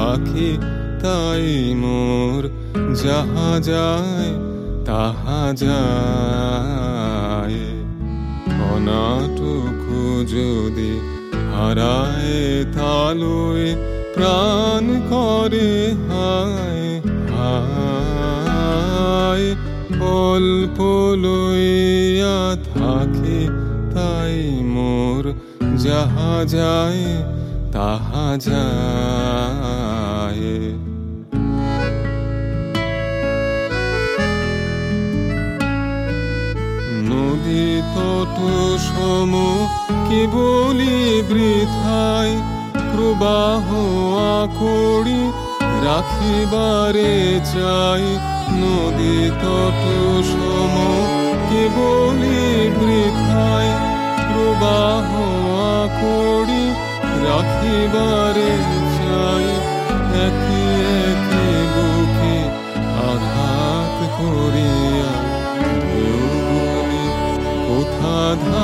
থাকি তাই মোর যাহা যায় তাহা যায়। কণাটুকু যদি হারায় তালুয়ে প্রাণ করে হায় হায়। অল্প লইয়া থাকি তাই মোর যাহা যায় তাহা যায়। নদী তট সম কি বলি বৃথায় প্রবাহ আকড়ি রাখিবারে চাই। নদী তট সম কি বলি বৃথায় প্রবাহ আকড়ি রাখিবারে চাই। একই একই বুকে আঘাত করিয়া ঢেউগুলি কোথা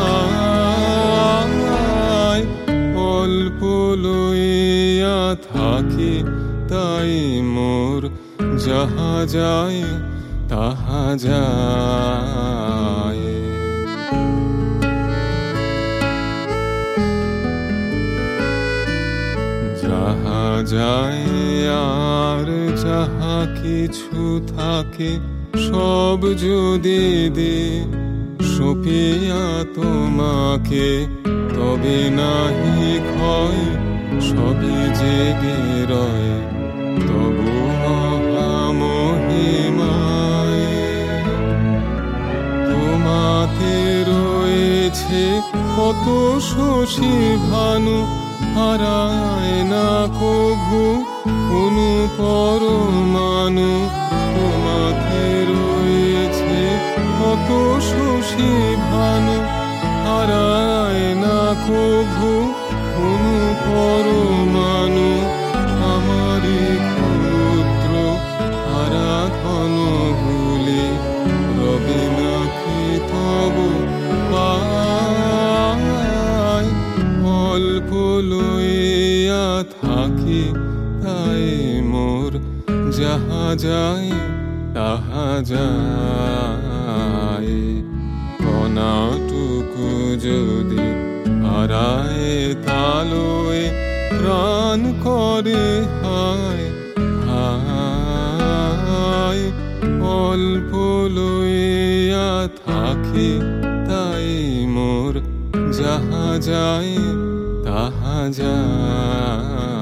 ধায়। অল্প লইয়া থাকি তাই মোর যাহা যায় তাহা যায়। যাহা যায় আর যাহা কিছু থাকে সব যদি দে সপিয়া তোমাকে তবে নাহি ক্ষয়। সবই জেগে রয় তবু মহামহিমায়। তোমাতে রয়েছে কত শশী ভানু হারায় না কভু কোনো পরমাণু। তোমাতে রয়েছে কত শশী ভানু হারায় না কভু কোনো পরমাণু। আমারি ক্ষুদ্র আরাধন গুলি রবে নাকি তব পায়। অল্প লইয়া থাকি তাই মোর যাহা যায় তাহা যায়। কণাটুকু যদি হারায় তালুয়ে প্রাণ করে হায় হায়। অল্প লইয়া থাকি তাই মোর যাহা যায় তাহা যায়।